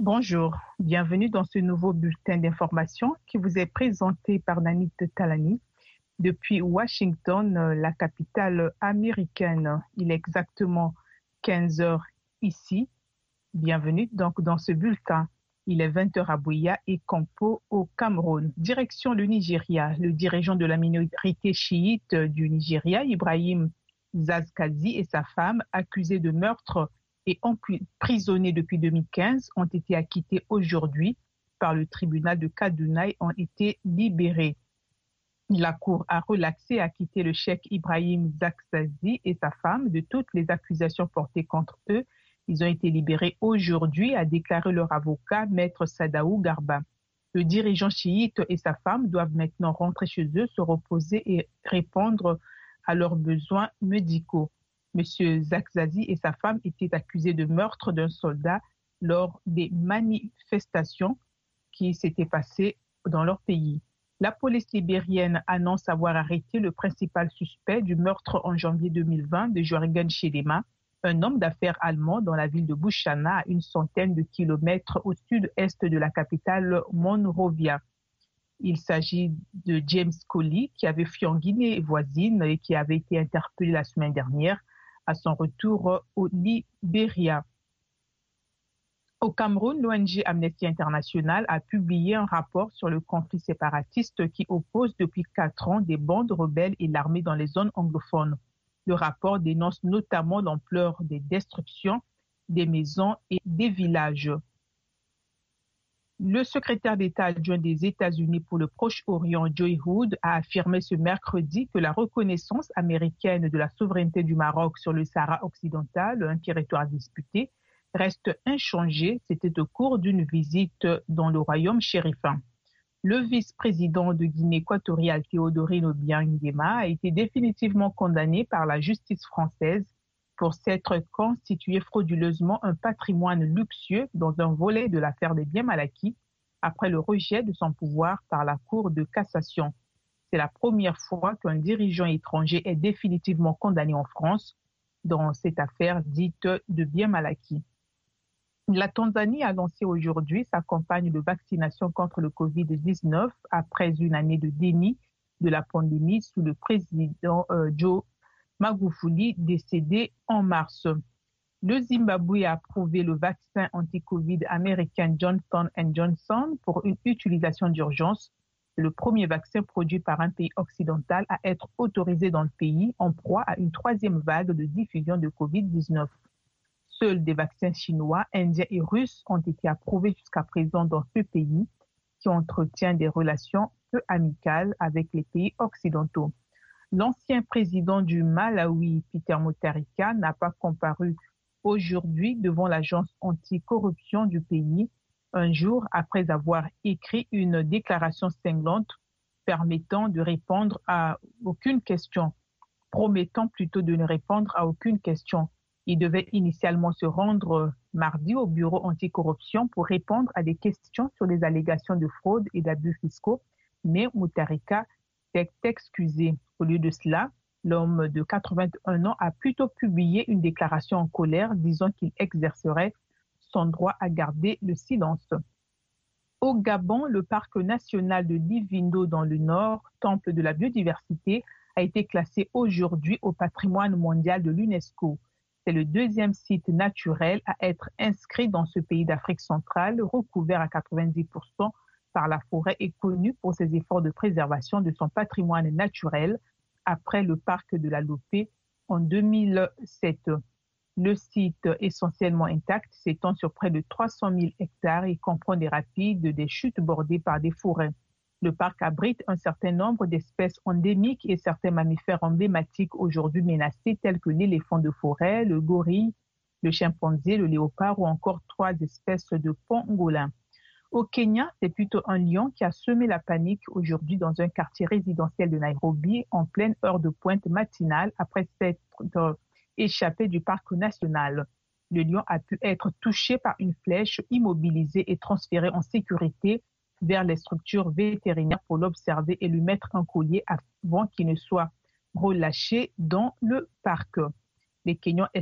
Bonjour, bienvenue dans ce nouveau bulletin d'information qui vous est présenté par Nanit Talani. Depuis Washington, la capitale américaine, il est exactement 15 heures ici. Bienvenue donc dans ce bulletin. Il est 20 heures à Buea et Kampo au Cameroun. Direction le Nigeria, le dirigeant de la minorité chiite du Nigeria, Ibrahim Zazkazi, et sa femme, accusés de meurtre et emprisonnés depuis 2015, ont été acquittés aujourd'hui par le tribunal de Kaduna et ont été libérés. La Cour a relaxé et acquitté le cheikh Ibrahim Zazkazi et sa femme de toutes les accusations portées contre eux. Ils ont été libérés aujourd'hui, a déclaré leur avocat, Maître Sadaou Garba. Le dirigeant chiite et sa femme doivent maintenant rentrer chez eux, se reposer et répondre à leurs besoins médicaux. Monsieur Zazkazi et sa femme étaient accusés de meurtre d'un soldat lors des manifestations qui s'étaient passées dans leur pays. La police libérienne annonce avoir arrêté le principal suspect du meurtre en janvier 2020 de Jürgen Chedema, un homme d'affaires allemand dans la ville de Buchana, à une centaine de kilomètres au sud-est de la capitale Monrovia. Il s'agit de James Colley, qui avait fui en Guinée voisine et qui avait été interpellé la semaine dernière à son retour au Libéria. Au Cameroun, l'ONG Amnesty International a publié un rapport sur le conflit séparatiste qui oppose depuis 4 ans des bandes rebelles et l'armée dans les zones anglophones. Le rapport dénonce notamment l'ampleur des destructions des maisons et des villages. Le secrétaire d'État adjoint des États-Unis pour le Proche-Orient, Joe Hood, a affirmé ce mercredi que la reconnaissance américaine de la souveraineté du Maroc sur le Sahara occidental, un territoire disputé, reste inchangée. C'était au cours d'une visite dans le royaume chérifin. Le vice-président de Guinée équatoriale, Théodorine Obiang Nguema, a été définitivement condamné par la justice française pour s'être constitué frauduleusement un patrimoine luxueux dans un volet de l'affaire des biens mal acquis après le rejet de son pouvoir par la Cour de cassation. C'est la première fois qu'un dirigeant étranger est définitivement condamné en France dans cette affaire dite de biens mal acquis. La Tanzanie a lancé aujourd'hui sa campagne de vaccination contre le Covid-19 après une année de déni de la pandémie sous le président Joe Magufuli, décédé en mars. Le Zimbabwe a approuvé le vaccin anti-Covid américain Johnson & Johnson pour une utilisation d'urgence. C'est le premier vaccin produit par un pays occidental à être autorisé dans le pays en proie à une 3e vague de diffusion de Covid-19. Seuls des vaccins chinois, indiens et russes ont été approuvés jusqu'à présent dans ce pays qui entretient des relations peu amicales avec les pays occidentaux. L'ancien président du Malawi, Peter Mutharika, n'a pas comparu aujourd'hui devant l'agence anticorruption du pays, un jour après avoir écrit une déclaration cinglante promettant de ne répondre à aucune question. Il devait initialement se rendre mardi au bureau anticorruption pour répondre à des questions sur les allégations de fraude et d'abus fiscaux, mais Mutharika s'est excusé. Au lieu de cela, l'homme de 81 ans a plutôt publié une déclaration en colère disant qu'il exercerait son droit à garder le silence. Au Gabon, le parc national de Livindo dans le nord, temple de la biodiversité, a été classé aujourd'hui au patrimoine mondial de l'UNESCO. C'est le 2e site naturel à être inscrit dans ce pays d'Afrique centrale, recouvert à 90% par la forêt et connu pour ses efforts de préservation de son patrimoine naturel après le parc de la Lopé en 2007. Le site, essentiellement intact, s'étend sur près de 300 000 hectares et comprend des rapides, des chutes bordées par des forêts. Le parc abrite un certain nombre d'espèces endémiques et certains mammifères emblématiques aujourd'hui menacés tels que l'éléphant de forêt, le gorille, le chimpanzé, le léopard ou encore 3 espèces de pangolins. Au Kenya, c'est plutôt un lion qui a semé la panique aujourd'hui dans un quartier résidentiel de Nairobi en pleine heure de pointe matinale après s'être échappé du parc national. Le lion a pu être touché par une flèche, immobilisé et transféré en sécurité vers les structures vétérinaires pour l'observer et lui mettre un collier avant qu'il ne soit relâché dans le parc. Les Kenyans